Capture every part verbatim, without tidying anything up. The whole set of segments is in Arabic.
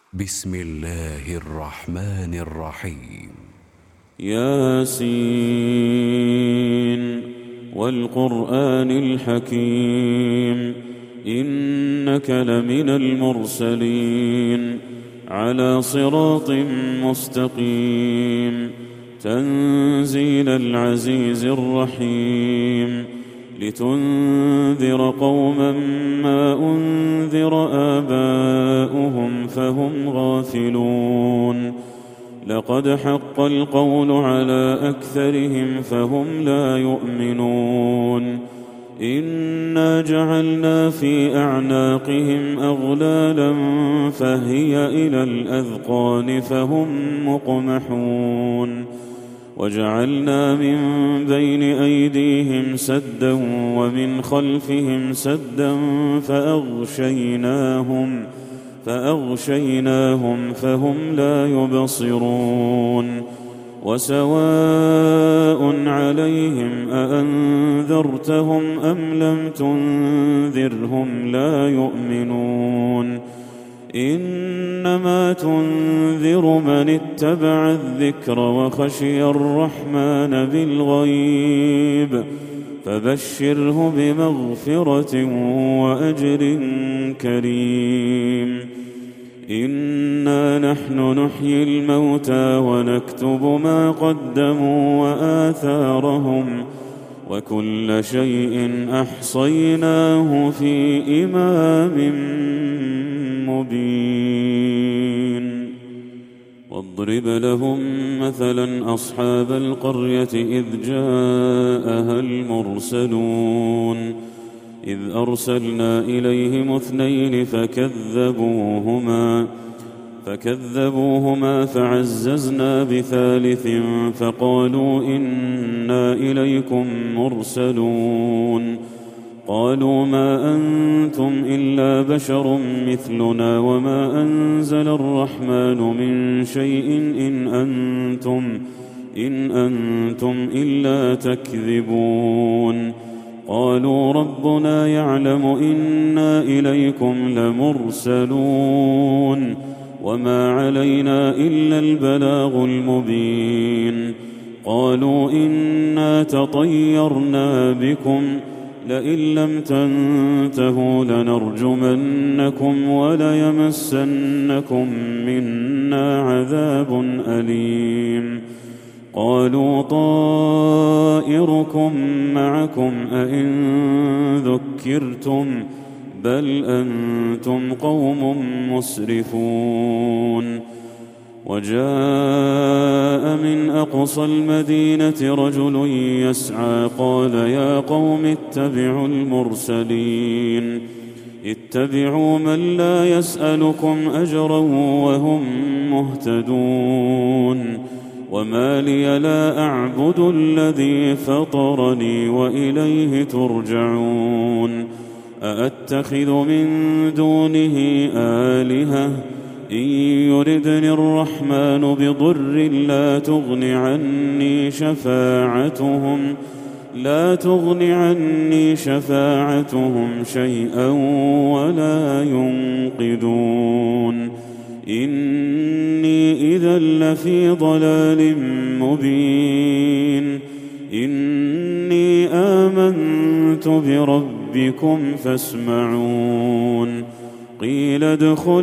بسم الله الرحمن الرحيم. ياسين والقرآن الحكيم إنك لمن المرسلين على صراط مستقيم تنزيل العزيز الرحيم لتنذر قوما ما أنذر آباؤهم فهم غافلون لقد حق القول على أكثرهم فهم لا يؤمنون إنا جعلنا في أعناقهم أغلالا فهي إلى الأذقان فهم مقمحون وجعلنا من بين أيديهم سدا ومن خلفهم سدا فأغشيناهم فأغشيناهم فهم لا يبصرون وسواء عليهم أأنذرتهم أم لم تنذرهم لا يؤمنون إنما تنذر من اتبع الذكر وخشي الرحمن بالغيب فبشره بمغفرة وأجر كريم إنا نحن نحيي الموتى ونكتب ما قدموا وآثارهم وكل شيء أحصيناه في إمام مبين واضرب لهم مثلا أصحاب القرية إذ جاءها المرسلون إذ أرسلنا إليهم اثنين فكذبوهما فكذبوهما فعززنا بثالث فقالوا إنا إليكم مرسلون قالوا ما أنتم إلا بشر مثلنا وما أنزل الرحمن من شيء إن أنتم إن أنتم إلا تكذبون قالوا ربنا يعلم إنا إليكم لمرسلون وما علينا إلا البلاغ المبين قالوا إنا تطيرنا بكم لئن لم تنتهوا لنرجمنكم وليمسنكم منا عذاب أليم قالوا طائركم معكم أئن ذكرتم بل أنتم قوم مسرفون وجاء من أقصى المدينة رجل يسعى قال يا قوم اتبعوا المرسلين اتبعوا من لا يسألكم أجرا وهم مهتدون وما لي لا أعبد الذي فطرني وإليه ترجعون أأتخذ من دونه آلهة إن يردني الرحمن بضر لا تغن عني شفاعتهم لا تغن عني شفاعتهم شيئا ولا ينقذون إني إذا لفي ضلال مبين إني آمنت بربكم فاسمعون قيل ادخل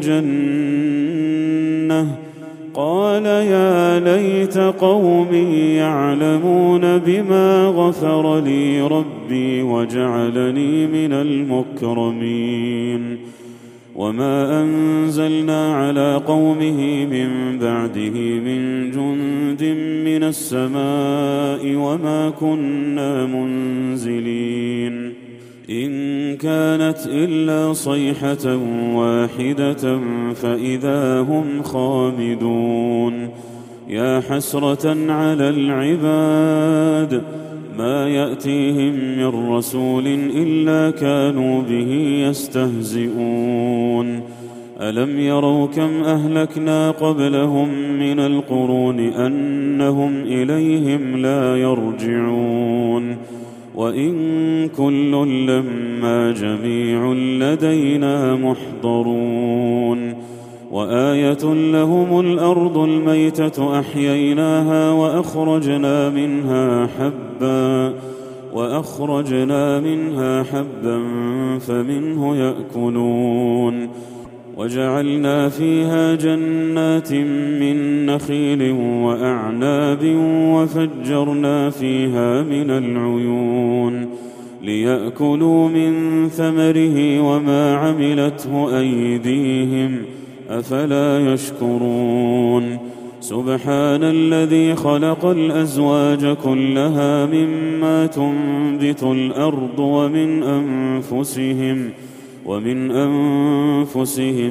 الجنة قال يا ليت قومي يعلمون بما غفر لي ربي وجعلني من المكرمين وما أنزلنا على قومه من بعده من جند من السماء وما كنا منزلين إن كانت إلا صيحة واحدة فإذا هم خامدون يا حسرة على العباد ما يأتيهم من رسول إلا كانوا به يستهزئون ألم يروا كم أهلكنا قبلهم من القرون أنهم إليهم لا يرجعون وإن كل لما جميع لدينا محضرون وآية لهم الأرض الميتة أحييناها وأخرجنا منها حبا وأخرجنا منها حبا فمنه يأكلون وجعلنا فيها جنات من نخيل وأعناب وفجرنا فيها من العيون ليأكلوا من ثمره وما عملته أيديهم أفلا يشكرون سبحان الذي خلق الأزواج كلها مما تنبت الأرض ومن أنفسهم ومن أنفسهم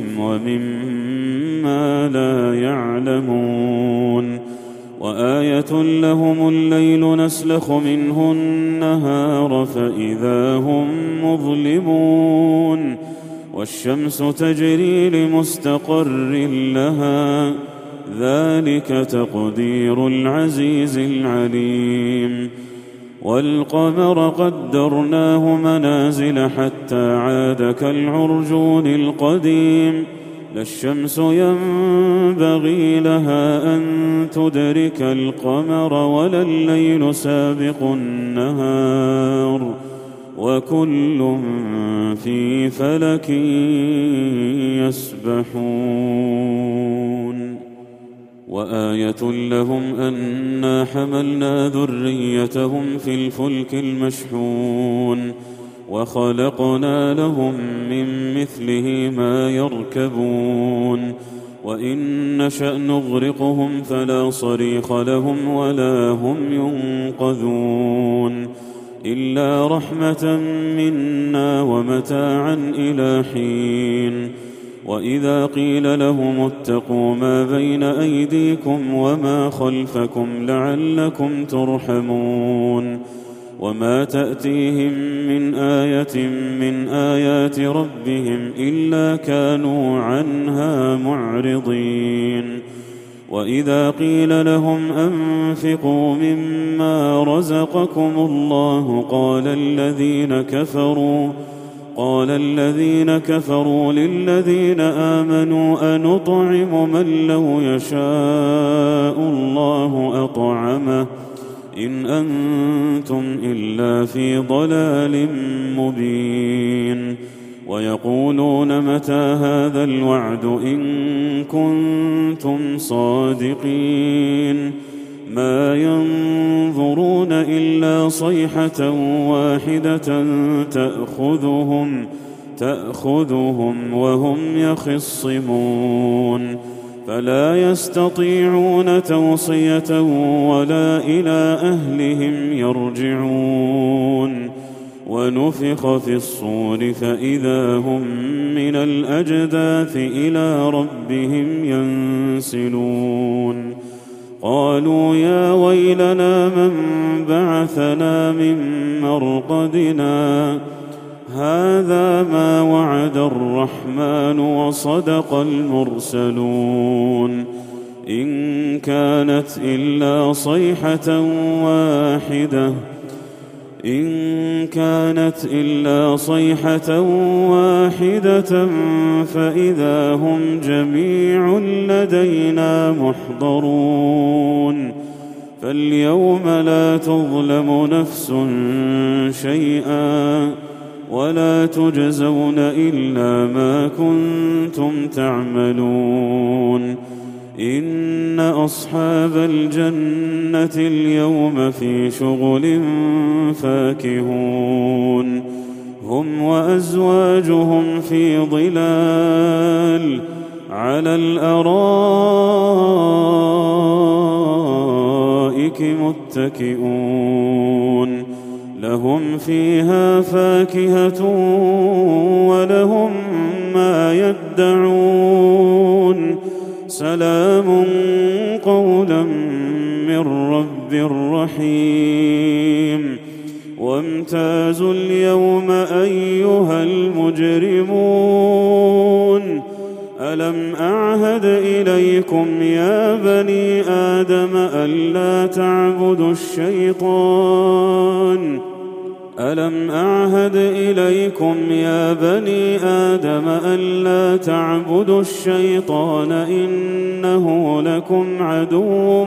ومما لا يعلمون وآية لهم الليل نسلخ منه النهار فإذا هم مظلمون والشمس تجري لمستقر لها ذلك تقدير العزيز العليم والقمر قدرناه منازل حتى عاد كالعرجون القديم لا الشمس ينبغي لها أن تدرك القمر ولا الليل سابق النهار وكل في فلك يسبحون وآية لهم أنا حملنا ذريتهم في الفلك المشحون وخلقنا لهم من مثله ما يركبون وإن نشأ نغرقهم فلا صريخ لهم ولا هم ينقذون إلا رحمة منا ومتاعا إلى حين وإذا قيل لهم اتقوا ما بين أيديكم وما خلفكم لعلكم ترحمون وما تأتيهم من آية من آيات ربهم إلا كانوا عنها معرضين وإذا قيل لهم أنفقوا مما رزقكم الله قال الذين كفروا قال الذين كفروا للذين آمنوا أنطعم من لو يشاء الله أطعمه إن أنتم إلا في ضلال مبين ويقولون متى هذا الوعد إن كنتم صادقين ما ينظرون إلا صيحة واحدة تأخذهم تأخذهم وهم يخصمون فلا يستطيعون توصية ولا إلى أهلهم يرجعون ونفخ في الصور فإذا هم من الأجداث إلى ربهم ينسلون قالوا يا ويلنا من بعثنا من مرقدنا هذا ما وعد الرحمن وصدق المرسلون إن كانت إلا صيحة واحدة إن كانت إلا صيحة واحدة فإذا هم جميع لدينا محضرون فاليوم لا تظلم نفس شيئا ولا تجزون إلا ما كنتم تعملون إن أصحاب الجنة اليوم في شغل فاكهون هم وأزواجهم في ظلال على الأرائك متكئون لهم فيها فاكهة ولهم ما يدعون سلام قولا من رب رحيم وامتازوا اليوم أيها المجرمون ألم أعهد إليكم يا بني آدم ألا تعبدوا الشيطان ألم أعهد إليكم يا بني آدم ألا تعبدوا الشيطان إنه لكم عدو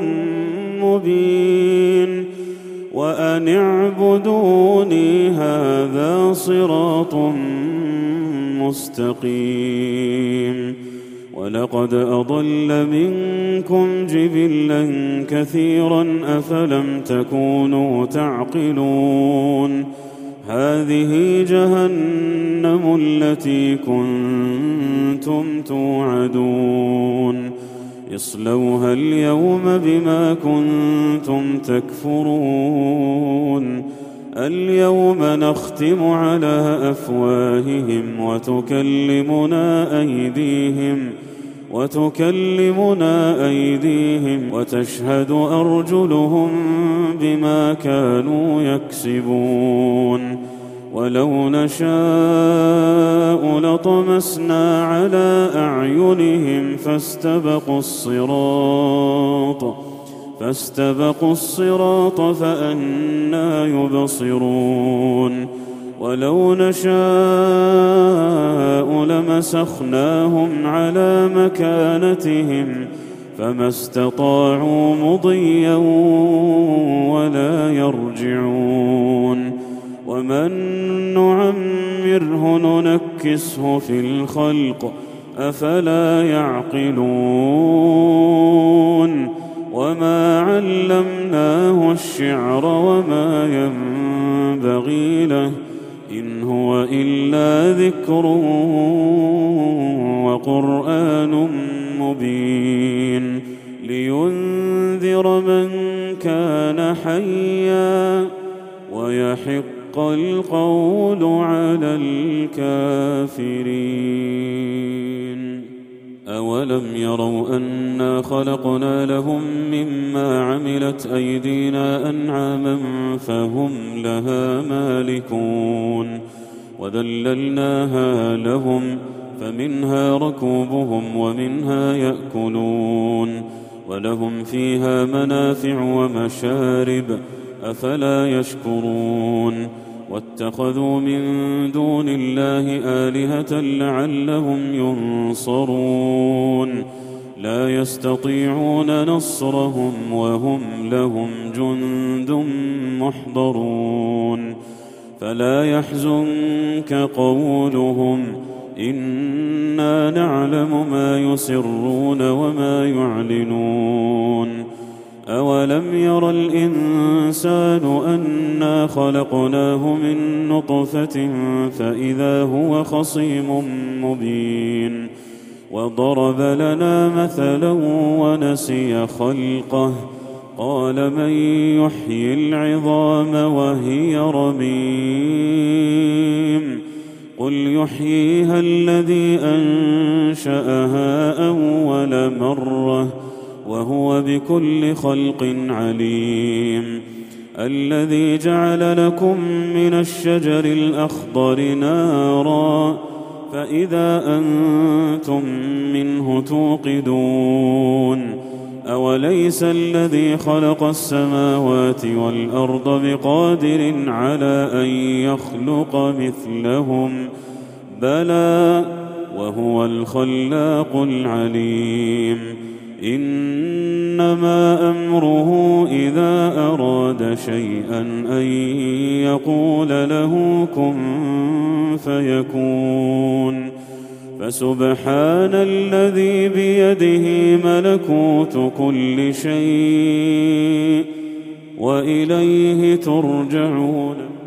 مبين وأن اعبدوني هذا صراط مستقيم ولقد أضل منكم جبلا كثيرا أفلم تكونوا تعقلون هذه جهنم التي كنتم توعدون اصلوها اليوم بما كنتم تكفرون اليوم نختم على أفواههم وتكلمنا أيديهم وتكلمنا أيديهم وتشهد أرجلهم بما كانوا يكسبون ولو نشاء لطمسنا على أعينهم فاستبقوا الصراط فاستبقوا الصراط فأنى يبصرون ولو نشاء لمسخناهم على مكانتهم فما استطاعوا مضيا ولا يرجعون ومن نعمره ننكسه في الخلق أفلا يعقلون وما علمناه الشعر وما ينبغي له إن هو إلا ذكر وقرآن مبين لينذر من كان حيا ويحق القول على الكافرين أولم يروا أنا خلقنا لهم مما عملت أيدينا أنعاما فهم لها مالكون وذللناها لهم فمنها ركوبهم ومنها يأكلون ولهم فيها منافع ومشارب أفلا يشكرون واتخذوا من دون الله آلهة لعلهم ينصرون لا يستطيعون نصرهم وهم لهم جند محضرون فلا يحزنك قولهم إنا نعلم ما يسرون وما يعلنون أولم ير الإنسان أنا خلقناه من نطفة فإذا هو خصيم مبين وضرب لنا مثلا ونسي خلقه قال من يحيي العظام وهي رميم قل يحييها الذي أنشأها أول مرة وهو بكل خلق عليم الذي جعل لكم من الشجر الأخضر نارا فإذا أنتم منه توقدون أوليس الذي خلق السماوات والأرض بقادر على أن يخلق مثلهم بلى وهو الخلاق العليم إنما أمره إذا أراد شيئا أن يقول له كن فيكون فسبحان الذي بيده ملكوت كل شيء وإليه ترجعون.